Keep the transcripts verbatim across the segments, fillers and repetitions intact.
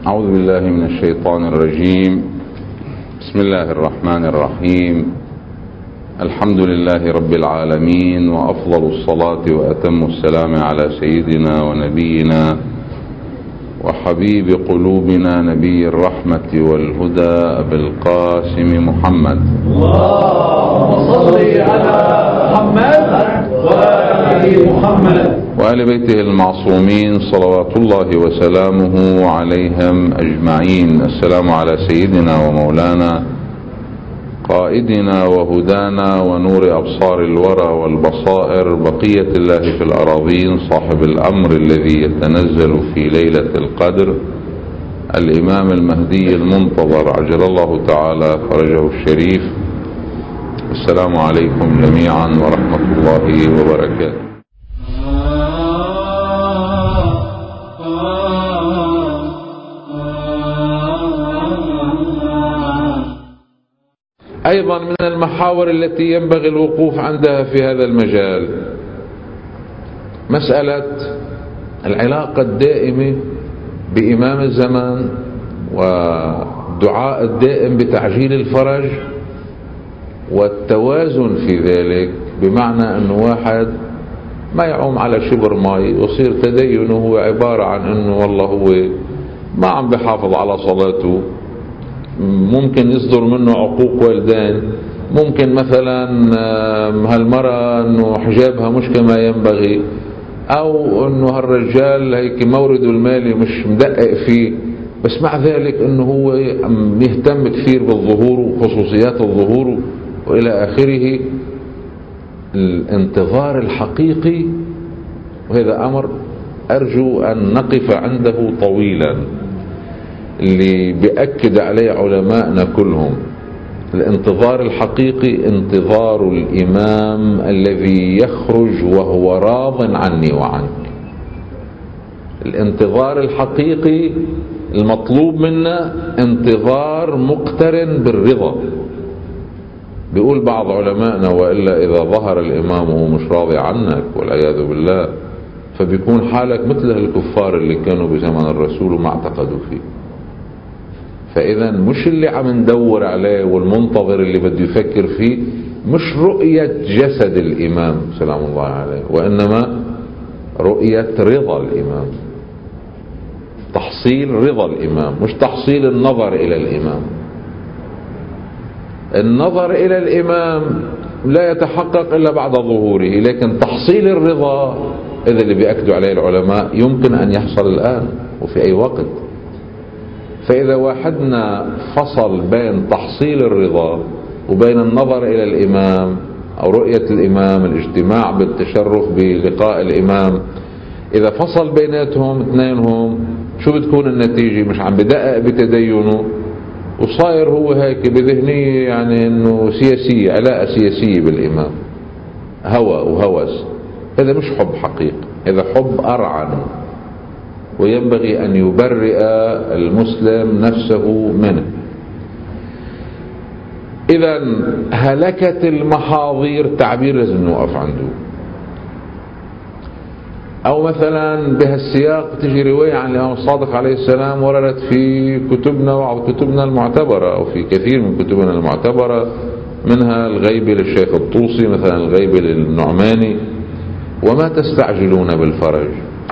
أعوذ بالله من الشيطان الرجيم. بسم الله الرحمن الرحيم. الحمد لله رب العالمين، وأفضل الصلاة وأتم السلام على سيدنا ونبينا وحبيب قلوبنا نبي الرحمة والهدى أبي القاسم محمد. اللهم صل على محمد وآل محمد وآل بيته المعصومين صلوات الله وسلامه عليهم أجمعين. السلام على سيدنا ومولانا قائدنا وهدانا ونور أبصار الورى والبصائر، بقية الله في الأراضين، صاحب الأمر الذي يتنزل في ليلة القدر، الإمام المهدي المنتظر عجل الله تعالى فرجه الشريف. السلام عليكم جميعا ورحمة الله وبركاته. أيضا من المحاور التي ينبغي الوقوف عندها في هذا المجال مسألة العلاقة الدائمة بإمام الزمان والدعاء الدائم بتعجيل الفرج والتوازن في ذلك، بمعنى أنه واحد ما يعوم على شبر ماء ويصير تدينه هو عبارة عن أنه والله هو ما عم بحافظ على صلاته، ممكن يصدر منه عقوق والدين، ممكن مثلا هالمرأة انه حجابها مش كما ينبغي، او انه هالرجال هيك مورده المالي مش مدقق فيه، بس مع ذلك انه هو يهتم كثير بالظهور وخصوصيات الظهور والى اخره. الانتظار الحقيقي، وهذا امر ارجو ان نقف عنده طويلا، اللي بيأكد عليه علماءنا كلهم، الانتظار الحقيقي انتظار الإمام الذي يخرج وهو راض عني وعنك. الانتظار الحقيقي المطلوب منا انتظار مقترن بالرضا. بيقول بعض علمائنا: وإلا إذا ظهر الإمام وهو مش راضي عنك والعياذ بالله، فبيكون حالك مثل الكفار اللي كانوا بزمن الرسول وما اعتقدوا فيه. فإذا مش اللي عم ندور عليه والمنتظر اللي بده يفكر فيه مش رؤية جسد الإمام سلام الله عليه، وإنما رؤية رضا الإمام، تحصيل رضا الإمام، مش تحصيل النظر إلى الإمام. النظر إلى الإمام لا يتحقق إلا بعد ظهوره، لكن تحصيل الرضا إذا اللي بيأكدوا عليه العلماء يمكن أن يحصل الآن وفي أي وقت. فإذا واحدنا فصل بين تحصيل الرضا وبين النظر إلى الإمام أو رؤية الإمام، الاجتماع بالتشرف بلقاء الإمام، إذا فصل بيناتهم اثنينهم شو بتكون النتيجة؟ مش عم بدقق بتدينه وصاير هو هيك بذهنية، يعني انه سياسية، علاقة سياسية بالإمام، هوى وهوس. هذا مش حب حقيقي، هذا حب أرعن، وينبغي أن يبرئ المسلم نفسه منه. إذا هلكة المحاضير تعبير لازم نوقف عنده. أو مثلا بهالسياق تجي رواية عن الإمام الصادق عليه السلام وردت في كتبنا وبعض كتبنا المعتبرة، أو في كثير من كتبنا المعتبرة، منها الغيبة للشيخ الطوسي، مثلا الغيبة للنعماني: وما تستعجلون بالفرج،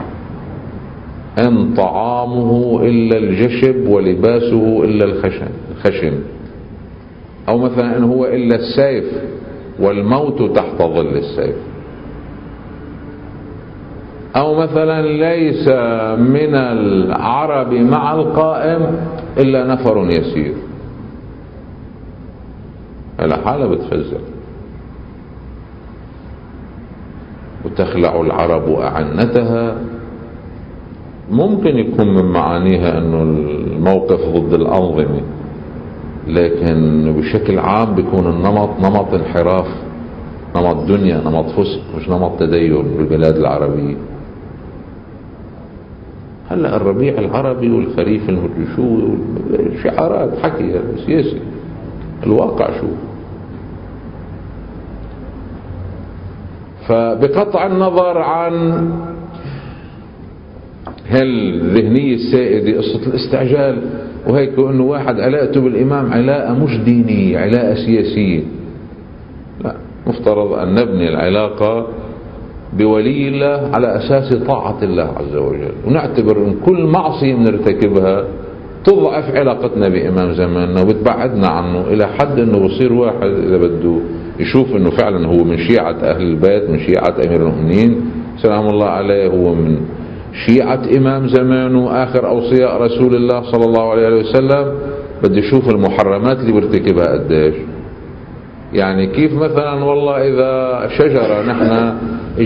إن طعامه إلا الجشب ولباسه إلا الخشن الخشن. أو مثلا إن هو إلا السيف والموت تحت ظل السيف. أو مثلا ليس من العرب مع القائم إلا نفر يسير. على حالة بتفزع. وتخلع العرب أعنتها، ممكن يكون من معانيها أنه الموقف ضد الأنظمة، لكن بشكل عام بيكون النمط نمط انحراف، نمط دنيا، نمط فسق، مش نمط تدين بالبلاد العربية. هلأ الربيع العربي والخريف المدري شعارات حكي سياسي، الواقع شو. فبقطع النظر عن هالذهنية السائدة قصة الاستعجال وهيك، انه واحد علاقته بالامام علاقة مش دينية، علاقة سياسية. لا، مفترض ان نبني العلاقة بولي الله على اساس طاعة الله عز وجل، ونعتبر ان كل معصية بنرتكبها تضعف علاقتنا بامام زماننا وبتبعدنا عنه، الى حد انه بصير واحد اذا بده يشوف انه فعلا هو من شيعة اهل البيت، من شيعة امير المؤمنين سلام الله عليه، هو من شيعة امام زمانه اخر اوصياء رسول الله صلى الله عليه وسلم، بده يشوف المحرمات اللي بيرتكبها قديش. يعني كيف مثلا والله اذا شجرة نحن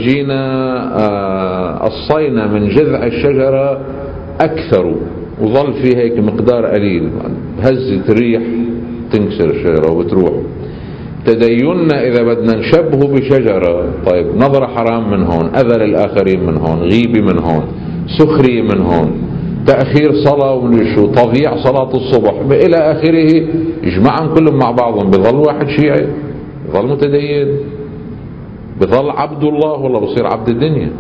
اجينا قصينا من جذع الشجرة اكثر وظل في هيك مقدار قليل، هزت ريح تنكسر الشجرة وبتروح. تديننا إذا بدنا نشبهه بشجرة، طيب نظرة حرام من هون، أذى للآخرين من هون، غيبة من هون، سخرية من هون، تأخير صلاة ومن شو، تضييع صلاة الصبح إلى آخره، يجمعهم كلهم مع بعضهم، بظل واحد شيعي، بظل متدين، بظل عبد الله ولا بصير عبد الدنيا.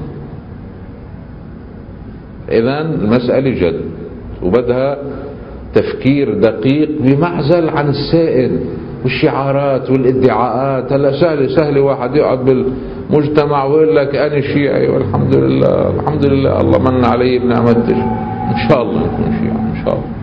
إذن المسألة جد وبدها تفكير دقيق بمعزل عن السائل والشعارات والادعاءات. هلا سهل سهل واحد يقعد بالمجتمع ويقول لك انا شيعي والحمد لله الحمد لله الله من علي بنعمتش، ان شاء الله نكون شيعي ان شاء الله.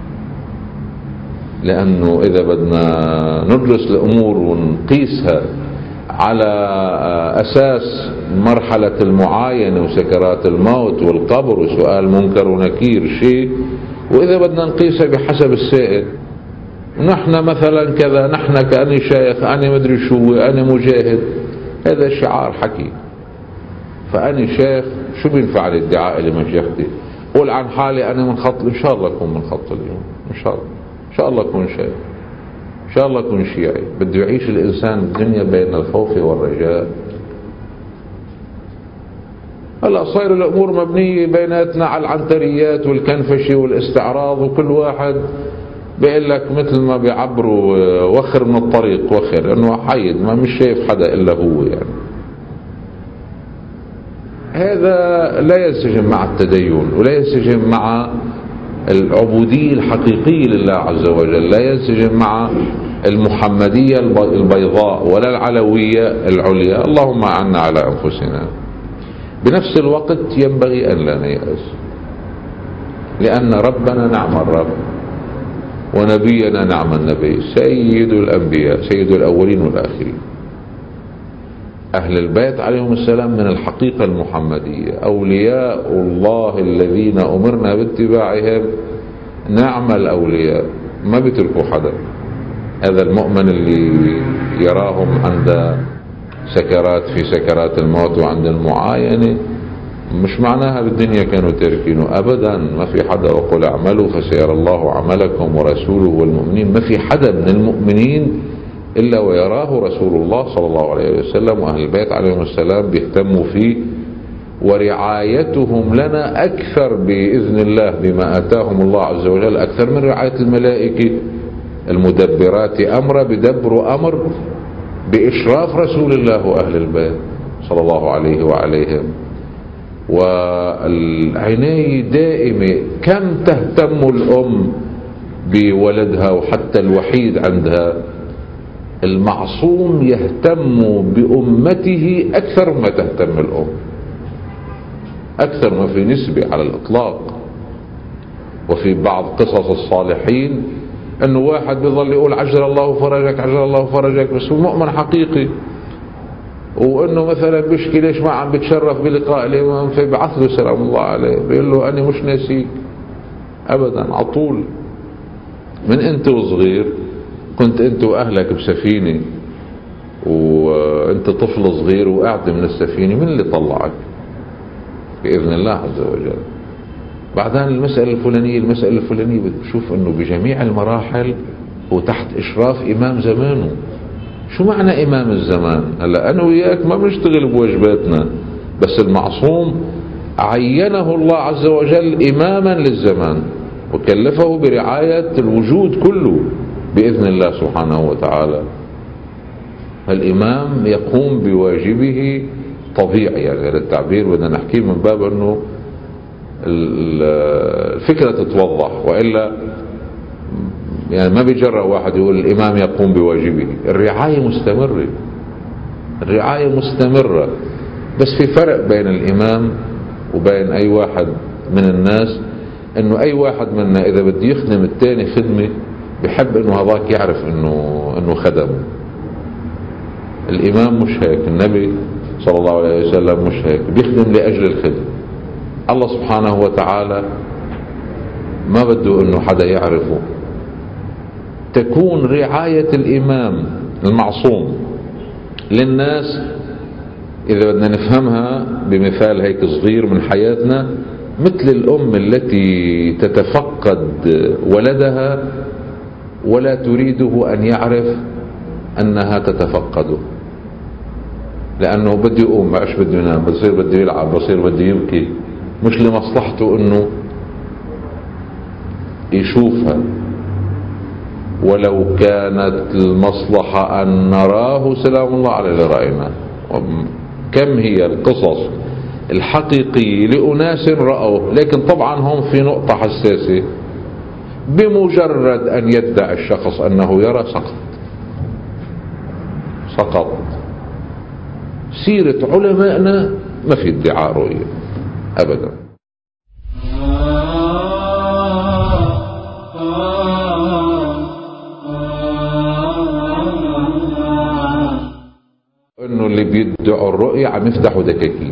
لانه اذا بدنا ندرس الامور ونقيسها على اساس مرحلة المعاينة وسكرات الموت والقبر وسؤال منكر ونكير شيء، واذا بدنا نقيسها بحسب السائل، نحن مثلا كذا، نحن كأني شيخ، أنا مدري شو، أنا مجاهد، هذا شعار حكي. فأني شيخ شو بينفع الادعاء اللي مشيختي؟ قول عن حالي أنا من خط، إن شاء الله أكون من خط اليوم، إن شاء الله إن شاء الله أكون شيخ، إن شاء الله أكون شيعي. بده يعيش الإنسان الدنيا بين الخوف والرجاء. هلا صاير الأمور مبنية بيناتنا على العنتريات والكنفشة والاستعراض، وكل واحد بيقول لك مثل ما بيعبروا وخر من الطريق، وخر انه حيد ما مش شايف حدا الا هو. يعني هذا لا ينسجم مع التدين ولا ينسجم مع العبودية الحقيقية لله عز وجل، لا ينسجم مع المحمدية البيضاء ولا العلوية العليا. اللهم أعنا على أنفسنا. بنفس الوقت ينبغي أن لا نيأس، لأن ربنا نعم الرب ونبينا نعم النبي، سيد الأنبياء، سيد الأولين والآخرين. أهل البيت عليهم السلام من الحقيقة المحمدية، أولياء الله الذين أمرنا باتباعهم، نعم الأولياء، ما بيتركوا حدا. هذا المؤمن اللي يراهم عند سكرات في سكرات الموت وعند المعاينة، مش معناها بالدنيا كانوا تاركينه أبدا. ما في حدا، وقل اعملوا فسيرى الله عملكم ورسوله والمؤمنين، ما في حدا من المؤمنين إلا ويراه رسول الله صلى الله عليه وسلم، وأهل البيت عليهم السلام بيهتموا فيه، ورعايتهم لنا أكثر بإذن الله بما آتاهم الله عز وجل، أكثر من رعاية الملائكة المدبرات أمر، بدبر أمر بإشراف رسول الله وأهل البيت صلى الله عليه وعليهم. والعناية دائمة. كم تهتم الأم بولدها وحتى الوحيد عندها؟ المعصوم يهتم بأمته أكثر ما تهتم الأم، أكثر ما في نسبة على الإطلاق. وفي بعض قصص الصالحين أنه واحد بيظل يقول عجل الله فرجك عجل الله فرجك، بس هو مؤمن حقيقي، وانه مثلا بيشكي ليش ما عم بتشرف بلقاء الامام، فيبعث له سلام الله عليه بيقول له انا مش ناسيك ابدا، عطول. من انت وصغير كنت انت واهلك بسفينة، وانت طفل صغير وقعت من السفينة، من اللي طلعك؟ بإذن الله عز وجل. بعدين المسألة الفلانية المسألة الفلانية بتشوف انه بجميع المراحل هو تحت اشراف امام زمانه. شو معنى امام الزمان؟ هلا انا وياك ما بنشتغل بواجباتنا، بس المعصوم عينه الله عز وجل اماما للزمان، وكلفه برعاية الوجود كله بإذن الله سبحانه وتعالى. الإمام يقوم بواجبه طبيعي، يعني هذا التعبير بدنا نحكيه من باب أنه الفكرة تتوضح، وإلا يعني ما بيجرأ واحد يقول الإمام يقوم بواجبه. الرعاية مستمرة، الرعاية مستمرة، بس في فرق بين الإمام وبين أي واحد من الناس، إنه أي واحد منا إذا بده يخدم التاني خدمة بحب إنه هذاك يعرف إنه إنه خدمه. الإمام مش هيك، النبي صلى الله عليه وسلم مش هيك، بيخدم لأجل الخدمة. الله سبحانه وتعالى ما بده إنه حدا يعرفه. تكون رعاية الإمام المعصوم للناس، إذا بدنا نفهمها بمثال هيك صغير من حياتنا، مثل الأم التي تتفقد ولدها ولا تريده أن يعرف أنها تتفقده، لأنه بده يقوم، ما أش بده ينام، بصير بده يلعب، بصير بده يبكي، مش لمصلحته أنه يشوفها، ولو كانت المصلحة أن نراه سلام الله عليه لرأينا. كم هي القصص الحقيقية لأناس رأوه، لكن طبعا هم في نقطة حساسة، بمجرد أن يدعي الشخص أنه يرى سقط سقط. سيرة علمائنا ما في ادعاء رؤية أبدا. انه اللي بيدعوا الرؤية عم يفتحوا دكاكين.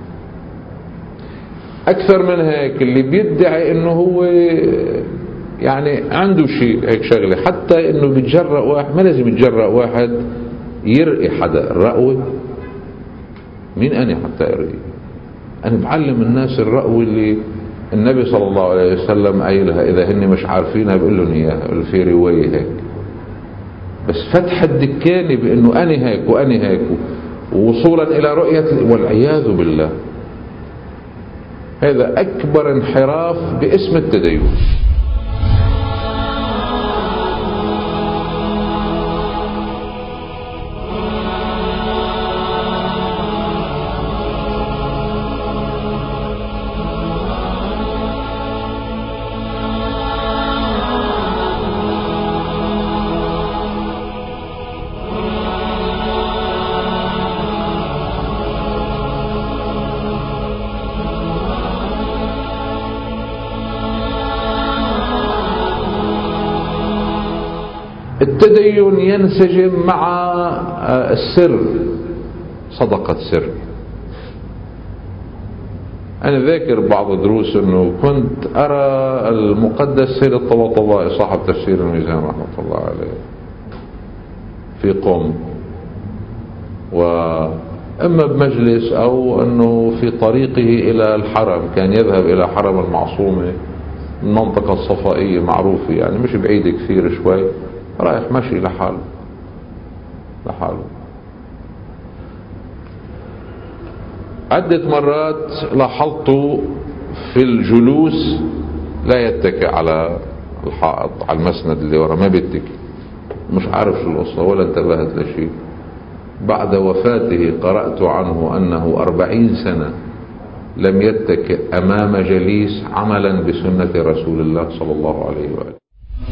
اكثر من هيك اللي بيدعي انه هو يعني عنده شيء هيك شغله، حتى انه بيتجرأ واحد، ما لازم يتجرأ واحد يرقي حدا. الرقوة مين أنا حتى أرقي؟ أنا بعلم الناس الرقوة اللي النبي صلى الله عليه وسلم قايلها، إذا هن مش عارفينها بيقول لهم إياها في رواية هيك. بس فتح الدكاني بأنه أنا هيك وأنا هيك ووصولا إلى رؤية، والعياذ بالله، هذا أكبر انحراف باسم التدين. التدين ينسجم مع السر، صدقة سر. أنا ذاكر بعض دروس أنه كنت أرى المقدس سيد الطباطبائي صاحب تفسير الميزان رحمة الله عليه في قم، وإما بمجلس أو أنه في طريقه إلى الحرم، كان يذهب إلى حرم المعصومة، المنطقة الصفائية معروفة يعني مش بعيدة كثير شوي، رايح ماشي لحاله لحاله. عدة مرات لاحظته في الجلوس لا يتكئ على الحائط، على المسند اللي ورا ما بيتكئ، مش عارف شو القصة ولا انتبهت لشيء. بعد وفاته قرأت عنه أنه أربعين سنة لم يتكئ أمام جليس عملا بسنة رسول الله صلى الله عليه وآله.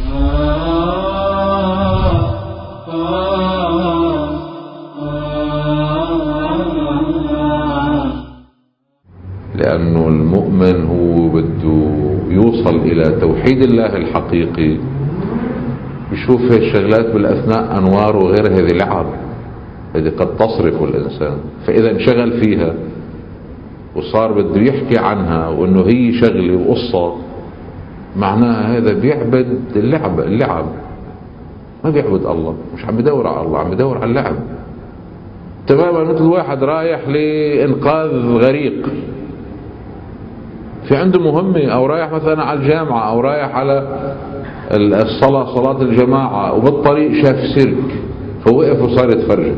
لأنه المؤمن هو بده يوصل إلى توحيد الله الحقيقي، بيشوف هاي الشغلات بالأثناء أنوار وغير هذه لعب، هذه قد تصرف الإنسان. فإذا انشغل فيها وصار بده يحكي عنها وأنه هي شغلة وقصة، معناها هذا بيعبد اللعب اللعب ما بيعبد الله، مش عم بدور على الله، عم بدور على اللعب. تماما مثل واحد رايح لإنقاذ غريق، في عنده مهمة، أو رايح مثلا على الجامعة، أو رايح على الصلاة صلاة الجماعة، وبالطريق شاف سيرك فوقف وصار يتفرج.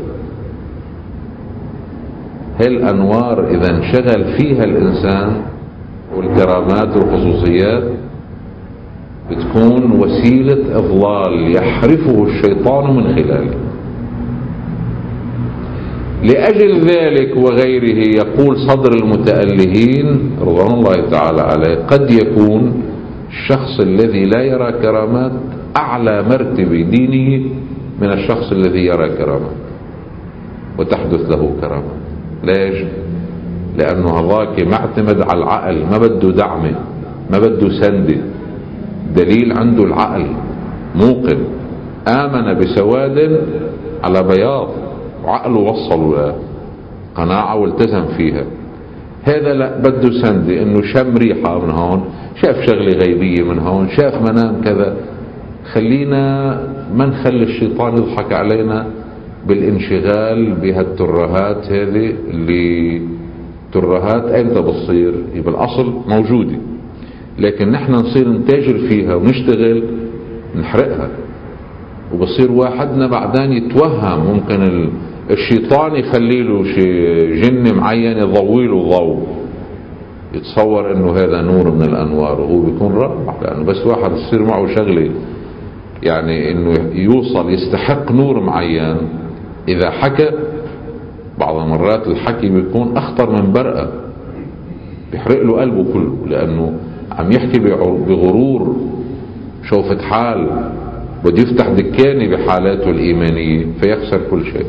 هالأنوار إذا انشغل فيها الإنسان والكرامات والخصوصيات بتكون وسيلة إضلال يحرفه الشيطان من خلاله. لأجل ذلك وغيره يقول صدر المتألهين رضوان الله تعالى عليه قد يكون الشخص الذي لا يرى كرامات أعلى مرتبة دينه من الشخص الذي يرى كرامات وتحدث له كرامات. ليش؟ لأنه هذاك معتمد على العقل، ما بده دعمه، ما بده سنده، دليل عنده العقل، موقن، آمن بسواد على بياض وعقله وصل قناعة والتزم فيها. هذا لا بده سنده، انه شم ريحة من هون، شاف شغلة غيبية من هون، شاف منام كذا. خلينا ما نخلي الشيطان يضحك علينا بالانشغال بهالترهات هذه اللي ترهات ايمتى بتصير؟ بالاصل موجودة، لكن نحن نصير نتاجر فيها ونشتغل نحرقها، وبصير واحدنا بعدين يتوهم ممكن الشيطان يخلي له شي جن معين يضوي له ضوء، يتصور انه هذا نور من الانوار وهو بيكون رابع، لانه بس واحد يصير معه شغله يعني انه يوصل يستحق نور معين، اذا حكى بعض المرات الحكي بيكون اخطر من برقة، بيحرق له قلبه كله، لانه عم يحكي بغرور شوفة حال، بده يفتح دكانة بحالاته الإيمانية فيخسر كل شيء.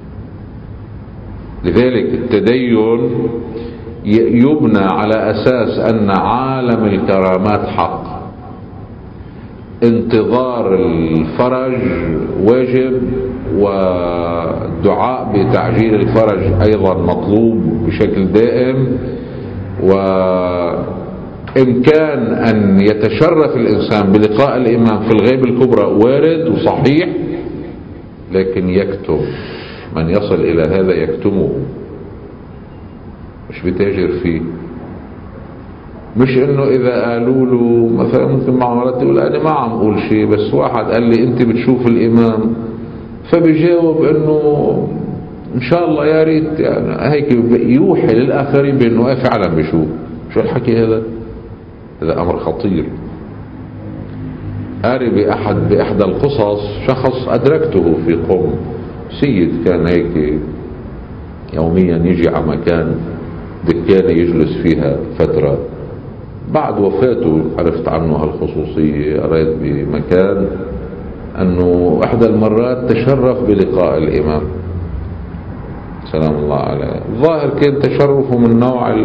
لذلك التدين يبنى على أساس أن عالم الكرامات حق، انتظار الفرج واجب، والدعاء بتعجيل الفرج أيضا مطلوب بشكل دائم، وإمكان أن يتشرف الإنسان بلقاء الإمام في الغيب الكبرى وارد وصحيح، لكن يكتم، من يصل إلى هذا يكتمه، مش بتاجر فيه. مش انه اذا قالوا له مثلا ممكن مع مرات يقول انا ما عم اقول شيء، بس واحد قال لي انت بتشوف الامام، فبيجاوب انه ان شاء الله يا ريت، يعني هيك يوحي للاخرين بانه فعلا بيشوف. شو الحكي هذا؟ هذا امر خطير. قاري باحد باحدى القصص شخص ادركته في قم، سيد كان هيك يوميا يجي على مكان دكانة يجلس فيها فترة، بعد وفاته عرفت عنه هالخصوصية، قريت بمكان أنه إحدى المرات تشرف بلقاء الإمام سلام الله عليه. الظاهر كان تشرفه من نوع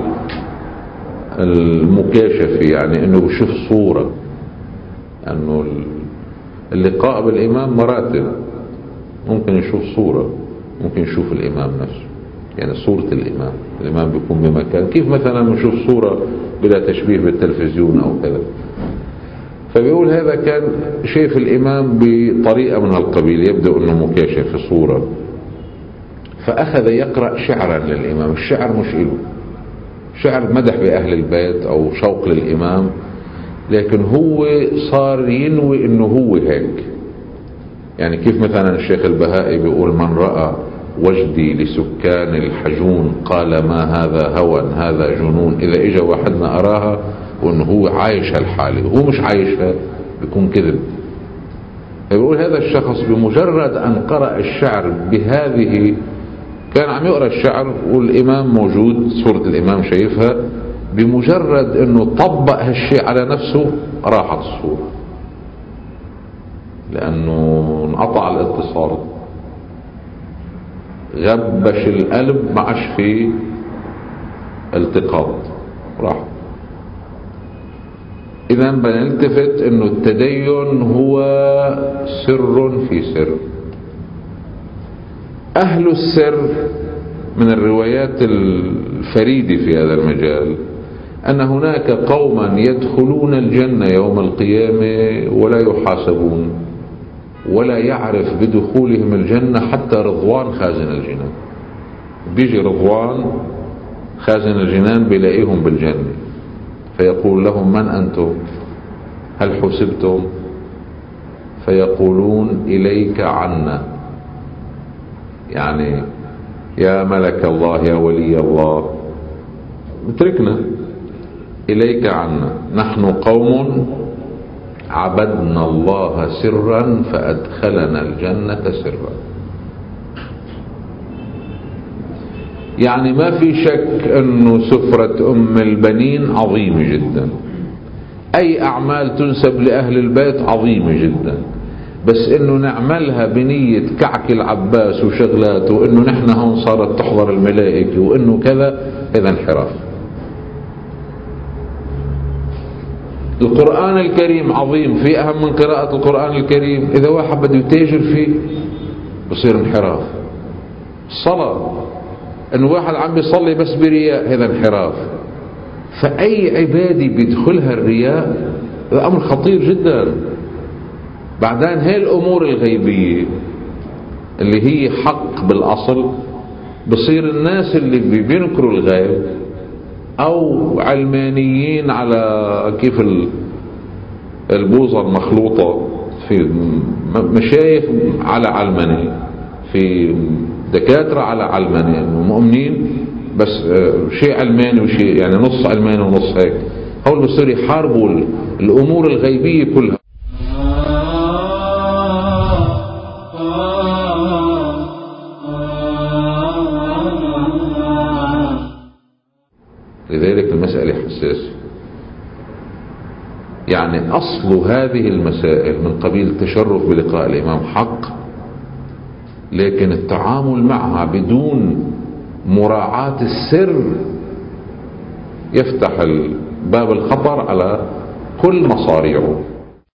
المكاشفة، يعني أنه بشوف صورة، أنه اللقاء بالإمام مراتب، ممكن يشوف صورة، ممكن يشوف الإمام نفسه، يعني صورة الإمام. الإمام بيكون بمكان، كيف مثلا نشوف صورة بلا تشبيه بالتلفزيون أو كذا. فبيقول هذا كان شايف الإمام بطريقة من هالقبيل، يبدو أنه مكاشف في صورة، فأخذ يقرأ شعرا للإمام. الشعر مش إله، شعر مدح بأهل البيت أو شوق للإمام، لكن هو صار ينوي أنه هو هيك. يعني كيف مثلا الشيخ البهائي بيقول من رأى وجدي لسكان الحجون قال ما هذا هوى هذا جنون. إذا إجا واحدنا أراها وأنه هو عايش هالحالة وهو مش عايشها بيكون كذب. فبيقول هذا الشخص بمجرد أن قرأ الشعر بهذه، كان عم يقرأ الشعر والإمام موجود، صورة الإمام شايفها، بمجرد أنه طبق هالشيء على نفسه راحت الصورة، لأنه انقطع الاتصال، غبش القلب، ما عادش فيه التقاط، راح. إذا بنلتفت أنه التدين هو سر في سر. أهل السر من الروايات الفريدة في هذا المجال أن هناك قوما يدخلون الجنة يوم القيامة ولا يحاسبون، ولا يعرف بدخولهم الجنة حتى رضوان خازن الجنان. بيجي رضوان خازن الجنان بيلاقيهم بالجنة، فيقول لهم من أنتم؟ هل حسبتم؟ فيقولون إليك عنا، يعني يا ملك الله يا ولي الله اتركنا، إليك عنا، نحن قوم عبدنا الله سرا فأدخلنا الجنة سرا. يعني ما في شك أنه سفرة أم البنين عظيمة جدا، أي أعمال تنسب لأهل البيت عظيمة جدا، بس إنه نعملها بنية كعك العباس وشغلاته، وإنه نحن هون صارت تحضر الملائكة وإنه كذا، هذا انحراف. القرآن الكريم عظيم، في أهم من قراءة القرآن الكريم؟ إذا واحد بده يتاجر فيه بصير انحراف. الصلاة، إنه واحد عم بيصلي بس برياء، هذا انحراف. فأي عبادة بيدخلها الرياء هذا أمر خطير جدا. بعدين هاي الأمور الغيبية اللي هي حق بالأصل، بصير الناس اللي بينكروا الغيب أو علمانيين على كيف البوظة المخلوطة، في مشايخ على علماني، في دكاترة على علماني، مؤمنين بس شيء علماني وشيء يعني نص علماني ونص هيك، هول بصير يحاربوا الأمور الغيبية كلها. لذلك المسألة حساسة. يعني أصل هذه المسائل من قبيل التشرف بلقاء الإمام حق، لكن التعامل معها بدون مراعاة السر يفتح باب الخطر على كل مصاريعه.